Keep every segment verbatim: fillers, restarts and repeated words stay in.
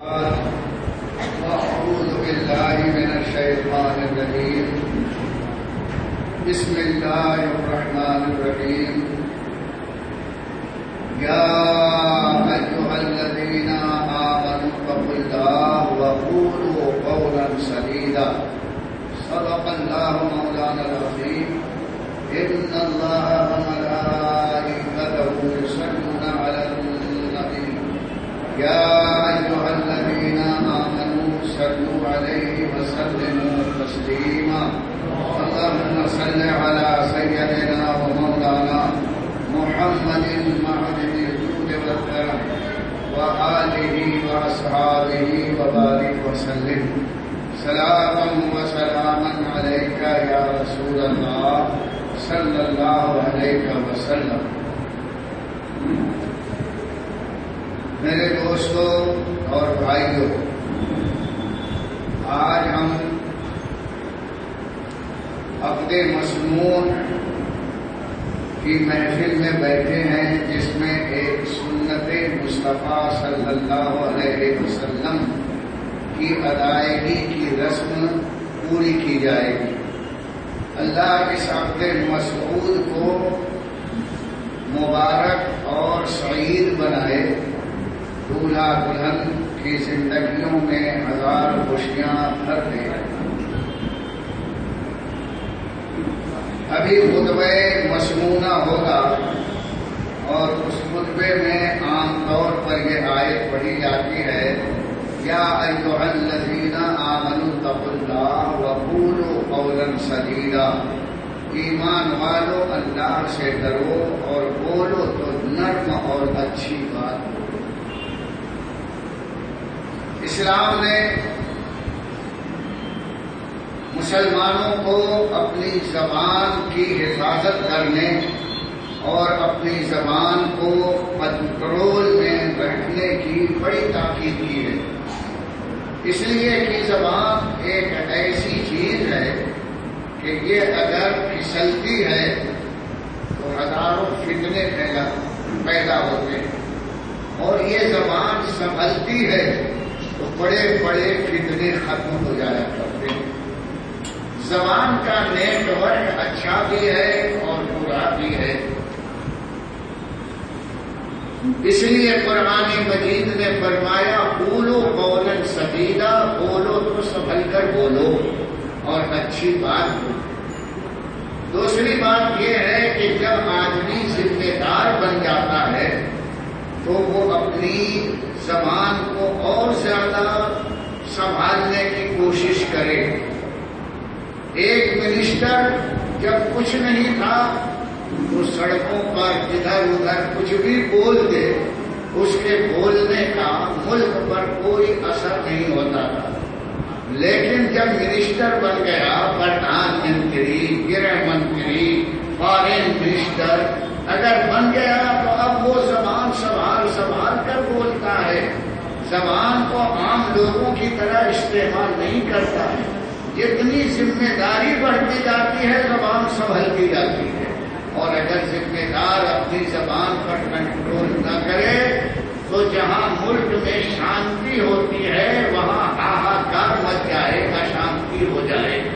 أعوذ بالله من الشيطان الرجيم. بسم الله الرحمن الرحيم. يا أيها الذين آمنوا اتقوا الله وقولوا قولا سديدا. صدق الله مولانا العظيم. إن الله وملائكته يصلون على النبي يا أيها الذين آمنوا صلوا عليه وسلموا تسليما. اللهم صل على سيدنا ومولانا محمد معدن الجود والكرم وآله وأصحابه وبارك وسلم. صلاة وسلاما عليك يا رسول الله صلی اللہ علیہ وسلم. میرے دوستوں اور بھائیوں، آج ہم عقد مسمون کی محفل میں بیٹھے ہیں، جس میں ایک سنت مصطفیٰ صلی اللہ علیہ وسلم کی ادائیگی کی رسم پوری کی جائے گی. اللہ اس عقد مسعود کو مبارک اور سعید بنائے، دولہا دلہن کی زندگیوں میں ہزار خوشیاں بھر دے. ابھی خطبہ مسمونہ ہوگا اور اس خطبے میں عام طور پر یہ آیت پڑھی جاتی ہے، یا ایھا الذین آمنوا اتقوا اللہ وقولوا قولا سدیدا. ایمان والو، اللہ سے ڈرو اور بولو تو نرم اور اچھی بات بولو. اسلام نے مسلمانوں کو اپنی زبان کی حفاظت کرنے اور اپنی زبان کو کنٹرول میں رکھنے کی بڑی تاکید کی ہے. اس لیے کہ زبان ایک ایسی چیز ہے کہ یہ اگر پھسلتی ہے تو ہزاروں فتنے پیدا پیدا ہوتے ہیں، اور یہ زبان سنبھلتی ہے تو بڑے بڑے فتنے ختم ہو جایا کرتے ہیں. زبان کا نیٹ ورک اچھا بھی ہے اور برا بھی ہے. اس لیے قرآن مجید نے فرمایا قولوا قولا سدیدا، بولو تو سنبھل کر بولو اور اچھی بات بولو. دوسری بات یہ ہے کہ جب آدمی ذمہ دار بن جاتا ہے تو وہ اپنی زبان کو اور زیادہ سنبھالنے کی کوشش کرے. ایک منسٹر جب کچھ نہیں تھا تو سڑکوں پر ادھر ادھر کچھ بھی بول دے، اس کے بولنے کا ملک پر کوئی اثر نہیں ہوتا تھا. لیکن جب منسٹر بن گیا، پردھان منتری، گرہ منتری، فارن منسٹر اگر بن گیا تو اب وہ زبان سنبھال سنبھال کر بولتا ہے. زبان کو عام لوگوں کی طرح استعمال نہیں کرتا ہے. جتنی ذمہ داری بڑھتی جاتی ہے زبان سنبھلتی جاتی ہے، اور اگر ذمہ دار اپنی زبان پر کنٹرول نہ کرے تو جہاں ملک میں شانتی ہوتی ہے وہاں ہاہاکار مچ جائے گا، اشانتی ہو جائے گا.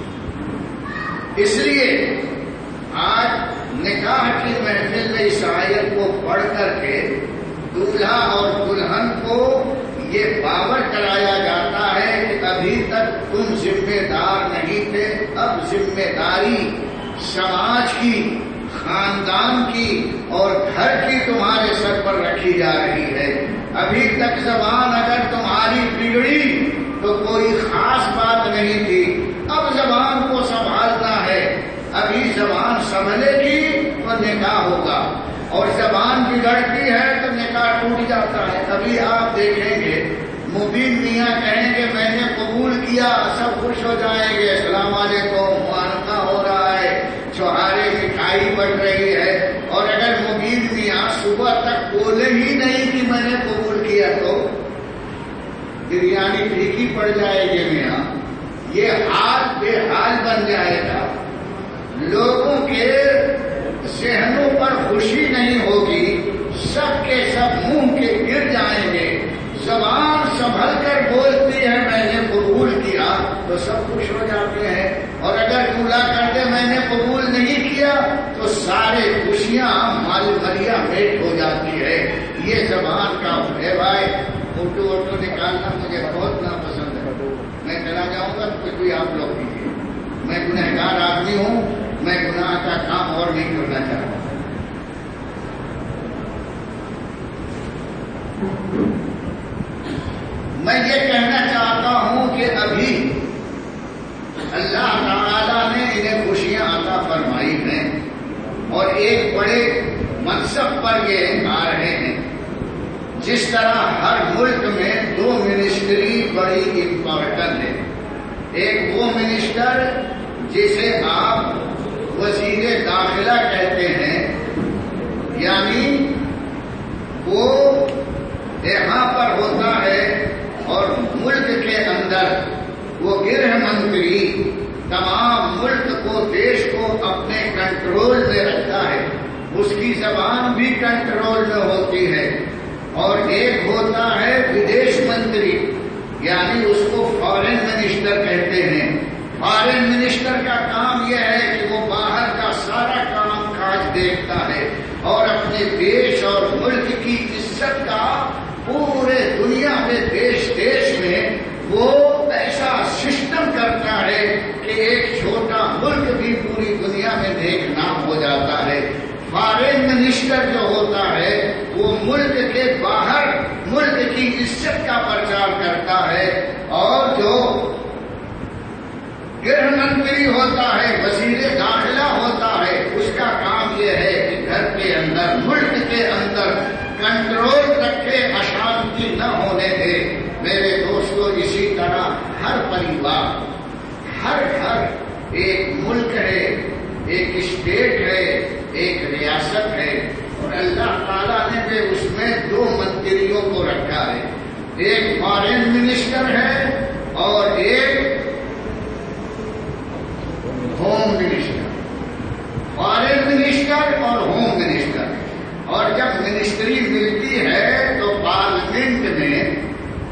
اس لیے آج نکاح کی محفل میں اس آیت کو پڑھ کر کے دولہا اور دلہن کو یہ باور کرایا جاتا ہے کہ ابھی تک تم ذمہ دار نہیں تھے، اب ذمہ داری سماج کی، خاندان کی اور گھر کی تمہارے سر پر رکھی جا رہی ہے. ابھی تک زبان اگر تمہاری بگڑی تو کوئی خاص بات نہیں تھی، اب زبان کو سنبھالنا ہے. ابھی زبان سنبھلے گی تو نکاح ہوگا، اور زبان بگڑتی ہے تو نکاح ٹوٹ جاتا ہے. ابھی آپ دیکھیں گے مبین میاں کہیں گے میں نے قبول کیا، سب خوش ہو جائیں گے، السلام علیکم، معانقہ ہو رہا ہے، چھوہارے مٹھائی بن رہی ہے. اور اگر مبین میاں صبح تک بولے ہی نہیں کہ میں نے قبول کیا تو بریانی پھیکی پڑ جائے گی میاں. یہ حال بے حال بن جائے گا. لوگوں کے ذہنوں پر خوشی نہیں ہوگی، سب کے سب منہ کے گر جائیں گے. زبان संभल कर बोलती है मैंने कबूल किया तो सब खुश हो जाते हैं, और अगर दूल्हा कहते मैंने कबूल नहीं किया तो सारे खुशियां मालमरिया भेंट हो जाती है। ये जबान का है भाई। फोटो वोटो निकालना मुझे बहुत नापसंद है। मैं चला जाऊंगा तो कोई आप लोग कीजिए। मैं गुनहगार आदमी हूं, मैं गुनाह का काम और नहीं करना चाहता। मैं ये कहना चाहता हूं कि अभी अल्लाह ताला ने इन्हें खुशियां अता फरमाई हैं और एक बड़े मनसब पर ये आ रहे हैं। जिस तरह हर मुल्क में दो मिनिस्ट्री बड़ी इम्पोर्टेंट है। एक वो मिनिस्टर जिसे आप वजीर दाखिला कहते हैं, यानी वो यहाँ पर होता है, और मुल्क के अंदर वो गृह मंत्री तमाम मुल्क को, देश को अपने कंट्रोल में रखता है। उसकी जबान भी कंट्रोल में होती है। और एक होता है विदेश मंत्री, यानी उसको फॉरेन मिनिस्टर कहते हैं। फॉरेन मिनिस्टर का काम यह है कि वो बाहर का सारा काम काज देखता है और अपने देश और मुल्क की इज्जत का पूरे दुनिया में, देश देश में वो ऐसा सिस्टम करता है कि एक छोटा मुल्क भी पूरी दुनिया में देखना हो जाता है। फॉरेन मिनिस्टर जो होता है वो मुल्क के बाहर मुल्क की इज्जत का प्रचार करता है, और जो गृह मंत्री होता है, वजीर दाखिला होता है, उसका काम यह है कि घर के अंदर, मुल्क के अंदर कंट्रोल रखे, अशांति न होने दे। मेरे दोस्तों, इसी तरह हर परिवार, हर घर एक मुल्क है, एक स्टेट है, एक रियासत है, और अल्लाह ताला ने भी उसमें दो मंत्रियों को रखा है। एक फॉरेन मिनिस्टर है और एक होम मिनिस्टर। फॉरेन मिनिस्टर और होम मिनिस्टर। और जब मिनिस्ट्री मिलती है तो पार्लियामेंट में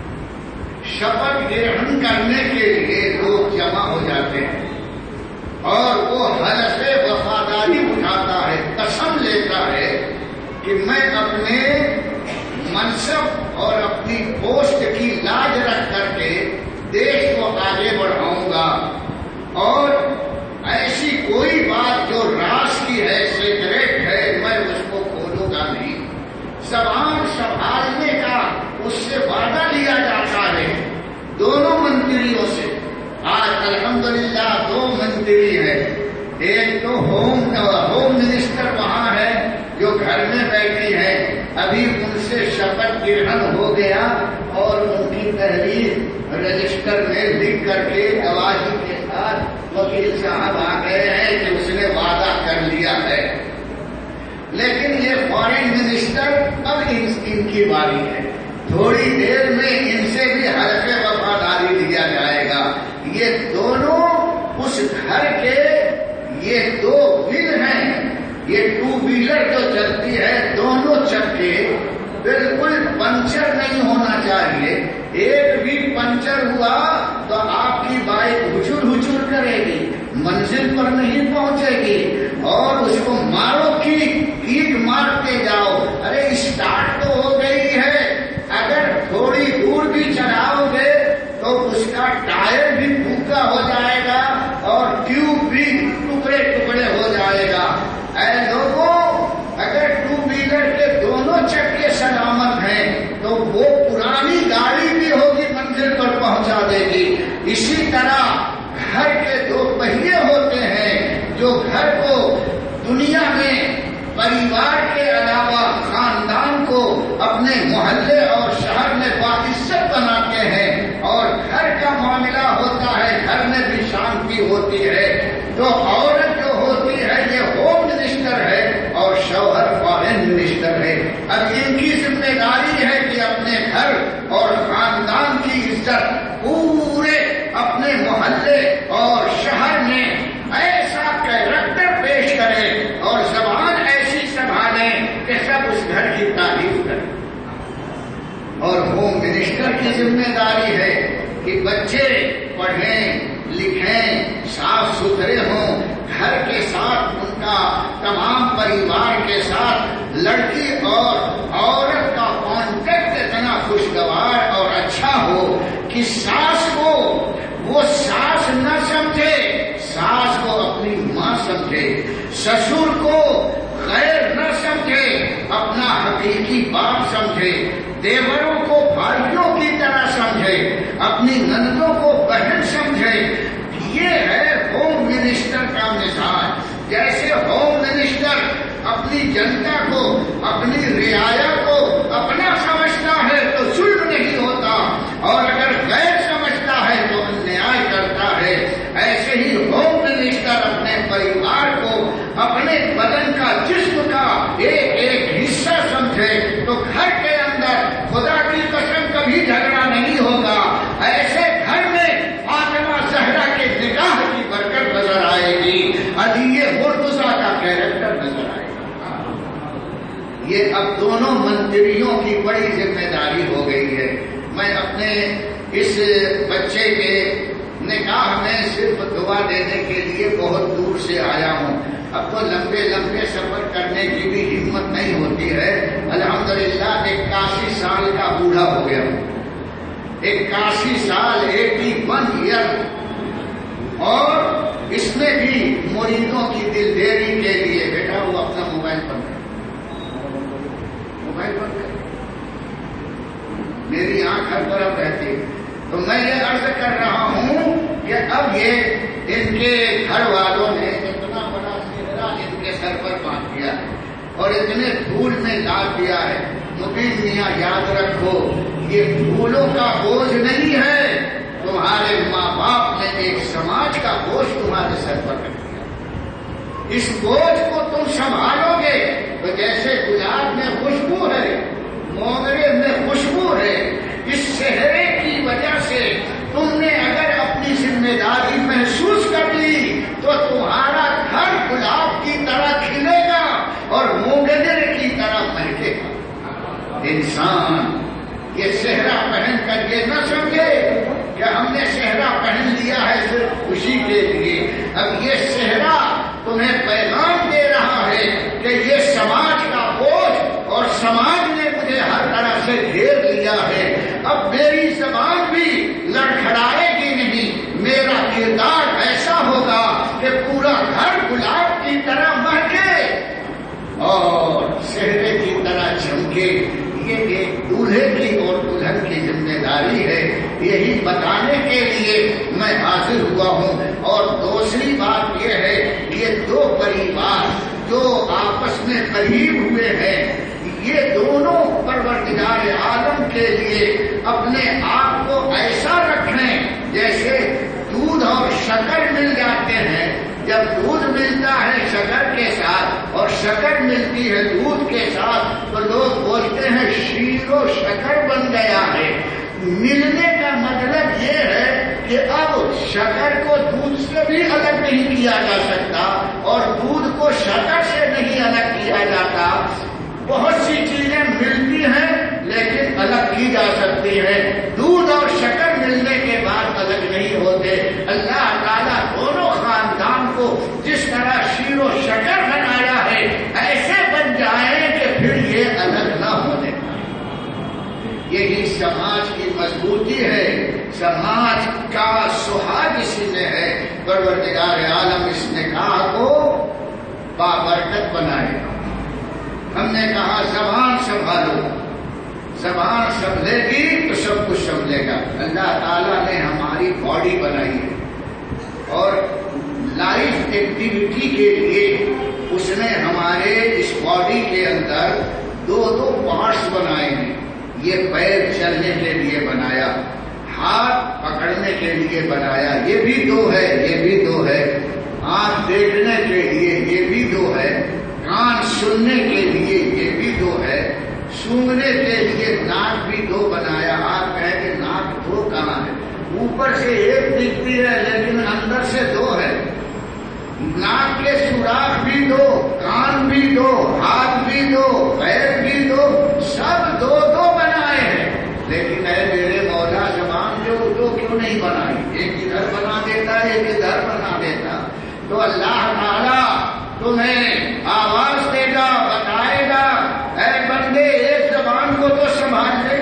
शपथ ग्रहण करने के लिए लोग जमा हो जाते हैं और वो हलफे वफादारी उठाता है, कसम लेता है कि मैं अपने मनसब और अपनी पोस्ट की लाज रख करके देश को आगे बढ़ाऊंगा, और ऐसी कोई बात जो राज की है, सीक्रेट है, मैं उसको खोलूंगा नहीं। जबान संभालने का उससे वादा लिया जाता है दोनों मंत्रियों से। आज अल्हम्दुलिल्लाह दो मंत्री है। एक तो होम होम मिनिस्टर वहां है जो घर में बैठी है, अभी उनसे शपथ ग्रहण हो गया और उनकी तहरीर रजिस्टर में लिख करके गवाही के साथ वकील साहब आ गए हैं कि उसने वादा कर लिया है। लेकिन ये फॉरेन मिनिस्टर अब इन, इनकी बारी है। थोड़ी देर में इनसे भी हल्के वफादारी लिया जाएगा। ये दोनों उस घर के ये दो व्हील हैं, ये टू व्हीलर जो चलती है, दोनों चक्के बिल्कुल पंचर नहीं होना चाहिए। एक भी पंचर हुआ तो आपकी बाइक हुचुर हुचुर करेगी, मंजिल पर नहीं पहुंचेगी, और उसको मारो की कीक मारते जाओ। अरे स्टार्ट तो हो गई है, अगर थोड़ी दूर भी चलाओगे तो उसका टायर भी फूका हो जाएगा और ट्यूब भी टुकड़े टुकड़े हो जाएगा। ऐ लोगों, अगर टू व्हीलर के दोनों चक्के सलामत हैं तो वो पुरानी गाड़ी भी होगी मंजिल पर पहुंचा देगी। इसी तरह घर के दो पहिए होते हैं जो घर को दुनिया में परिवार के अलावा खानदान को अपने मोहल्ले और शहर में बाइज्जत बनाते हैं, और घर का मामला होता है, घर में भी शांति होती है। तो औरत जो होती है ये होम मिनिस्टर है और शौहर फॉरेन मिनिस्टर है। अब इनकी जिम्मेदारी है कि अपने घर और खानदान की इज्जत पूरे अपने मोहल्ले और शहर में ऐसा कैरेक्टर पेश करें और जबान ऐसी संभालें कि सब उस घर की तारीफ करें। और होम मिनिस्टर की ذمہ داری ہے کہ بچے پڑھیں لکھیں صاف ستھرے ہوں، گھر کے ساتھ ان کا تمام پریوار کے ساتھ لڑکی اور عورت کا کانٹیکٹ اتنا خوشگوار اور اچھا ہو کہ ساس کو وہ ساس نہ سمجھے، ساس کو اپنی ماں سمجھے، سسر کو غیر نہ سمجھے، اپنا حقیقی باپ سمجھے، دیوروں کو بھائیوں کی طرح سمجھے، اپنی نندوں کو بہن سمجھے۔ یہ ہے ہوم منسٹر کا مزاج۔ جیسے ہوم منسٹر اپنی جنتا کو، اپنی رعایا کو اپنا سمجھتا ہے تو ظلم نہیں ہوتا، اور اگر غیر سمجھتا ہے تو انیائے کرتا ہے۔ ایسے ہی ہوم منسٹر اپنے پریوار کو اپنے بدن کا، جسم کا ایک ایک حصہ سمجھے تو گھر کے اندر خدا کی قسم کبھی جھگڑا نہیں ہوگا۔ ایسے گھر میں فاطمہ زہرا کے نکاح کی برکت نظر آئے گی، علی مرتضیٰ کا کیریکٹر نظر آئے گا۔ یہ اب دونوں منتریوں کی بڑی ذمہ داری ہو گئی ہے۔ میں اپنے اس بچے کے نکاح میں صرف دعا دینے کے لیے بہت دور سے آیا ہوں۔ اب تو لمبے لمبے سفر کرنے کی بھی ہمت نہیں ہوتی ہے۔ الحمدللہ اکاسی سال کا بوڑھا ہو گیا ہوں، اکاسی سال ایٹی ون ایئر، اور اس میں بھی مریدوں کی دل دیری کے لیے بیٹھا ہوا اپنا موبائل بند کر موبائل بند کر میری آنکھ ہر طرف رہتی۔ تو میں یہ عرض کر رہا ہوں کہ اب یہ ان کے گھر والوں نے اتنا بڑا چہرہ ان کے سر پر باندھ دیا ہے اور اتنے دھول میں ڈال دیا ہے۔ مبین میاں یاد رکھو، یہ دھولوں کا بوجھ نہیں ہے، تمہارے ماں باپ نے ایک سماج کا بوجھ تمہارے سر پر رکھ دیا۔ اس بوجھ کو تم سنبھالو گے تو جیسے گلاب میں خوشبو ہے، موگرے میں خوشبو ہے، اس چہرے کی وجہ سے تم نے اگر اپنی ذمہ داری محسوس کر لی تو تمہارا گھر گلاب کی طرح کھلے گا اور موگرے کی طرح مہکے گا۔ انسان یہ صحرا پہن کر یہ نہ سمجھے کہ ہم نے صحرا پہن لیا ہے صرف خوشی کے لیے۔ اب یہ صحرا تمہیں پیغام دے رہا ہے کہ یہ سماج کا بوجھ اور سماج نے مجھے ہر طرح سے گھیر لیا ہے، اب میری زبان بھی لڑکھڑائے گی نہیں، میرا کردار ایسا ہوگا کہ پورا گھر گلاب کی طرح مہکے اور صحرے کی طرح چمکے۔ یہ ایک دولہے کی اور دلہن کی ذمہ داری ہے، یہی بتانے کے لیے میں حاضر ہوا ہوں۔ اور دوسری بات یہ ہے، یہ دو پریوار جو آپس میں قریب ہوئے ہیں، یہ دونوں پروردگار عالم کے لیے اپنے آپ کو ایسا رکھیں جیسے دودھ اور شکر مل جاتے ہیں۔ جب دودھ ملتا ہے شکر کے ساتھ اور شکر ملتی ہے دودھ کے ساتھ تو لوگ بولتے ہیں شیر و شکر بن گیا ہے۔ ملنے کا مطلب یہ ہے کہ اب شکر کو دودھ سے بھی الگ نہیں کیا جا سکتا اور دودھ کو شکر سے نہیں الگ کیا جاتا۔ بہت سی چیزیں ملتی ہیں لیکن الگ کی جا سکتی ہیں، دودھ اور شکر ملنے کے بعد الگ نہیں ہوتے۔ اللہ تعالیٰ دونوں خاندان کو جس طرح شیر و شکر بنایا ہے ایسے بن جائیں کہ پھر یہ الگ نہ ہونے پائے۔ یہی سماج کی مضبوطی ہے، سماج کا سہاگ اسی میں ہے۔ پروردگار عالم اس نکاح کو بابرکت بنائے گا۔ ہم نے کہا زبان سنبھالو، زبان سنبھلے گی تو سب کچھ سنبھلے گا۔ اللہ تعالیٰ نے ہماری باڈی بنائی ہے اور لائف ایکٹیویٹی کے لیے اس نے ہمارے اس باڈی کے اندر دو دو پارٹس بنائے ہیں۔ یہ پیر چلنے کے لیے بنایا، ہاتھ پکڑنے کے لیے بنایا، یہ بھی دو ہے، یہ بھی دو ہے، آنکھ دیکھنے کے لیے یہ بھی دو ہے، کان سننے کے لیے یہ بھی دو ہے، سونگنے کے لیے ناک بھی دو بنایا۔ آپ کہیں کہ ناک دو کہاں ہے؟ اوپر سے ایک دکھتی ہے لیکن اندر سے دو ہے۔ ناک کے سوراخ بھی دو، کان بھی دو، ہاتھ بھی دو، پیر بھی دو، سب دو دو بنائے ہیں۔ لیکن اے میرے مولا کیوں نہیں بنائی؟ ایک ادھر بنا دیتا ایک ادھر بنا دیتا. تو اللہ تعالیٰ تمہیں آواز دے گا، بتائے گا اے بندے ایک زبان کو تو سنبھال لے.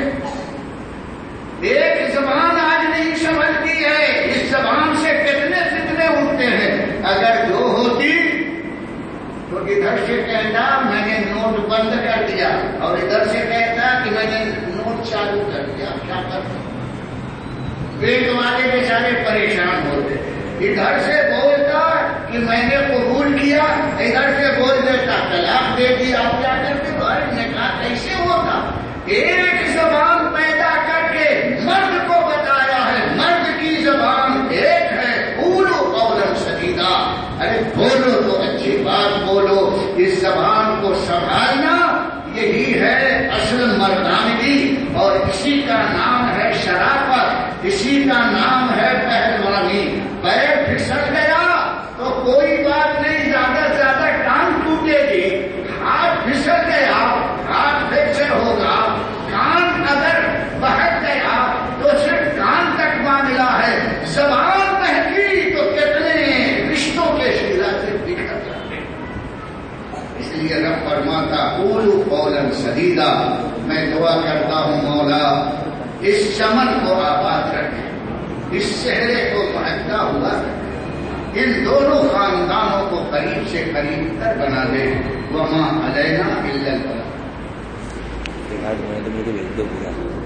ایک زبان آج نہیں سنبھلتی ہے. اس زبان سے کتنے فتنے اٹھتے ہیں. اگر جو ہوتی تو ادھر سے کہتا میں نے نوٹ بند کر دیا اور ادھر سے کہتا کہ میں نے نوٹ چالو کر دیا. کیا کرتا؟ بینک والے بیچارے پریشان ہوتے. ادھر سے بولتا کہ میں نے قبول کیا، ادھر سے بول دیتا طلاق دے دی. آپ کیا کرتے ہو؟ نکاح کیسے ہوتا؟ ایک زبان پیدا کر کے مرد کو بتایا ہے مرد کی زبان ایک ہے. قولوا قولا سدیدا. ارے بولو تو اچھی بات بولو. اس زبان کو سنبھالنا یہی ہے اصل مردانگی، اور اسی کا نام ہے شرافت، اسی کا نام ہے پہلوانی. پیر پھسل گیا تو کوئی بات نہیں، زیادہ سے زیادہ ٹانگ ٹوٹے گی. ہاتھ پھسل گیا ہاتھ فریکچر ہوگا. کان اگر بہک گیا تو صرف کان تک معاملہ ہے. زبان بہکی تو کتنے رشتوں کے شیلا سے بکھر جاتے. اس لیے رب فرماتا قولوا قولا سدیدا. میں دعا کرتا ہوں مولا اس چمن کو آباد رکھے، اس چہرے کو بہکتا ہوا رکھے، ان دونوں خاندانوں کو قریب سے قریب تر بنا دے. وما علینا الا البلاغ.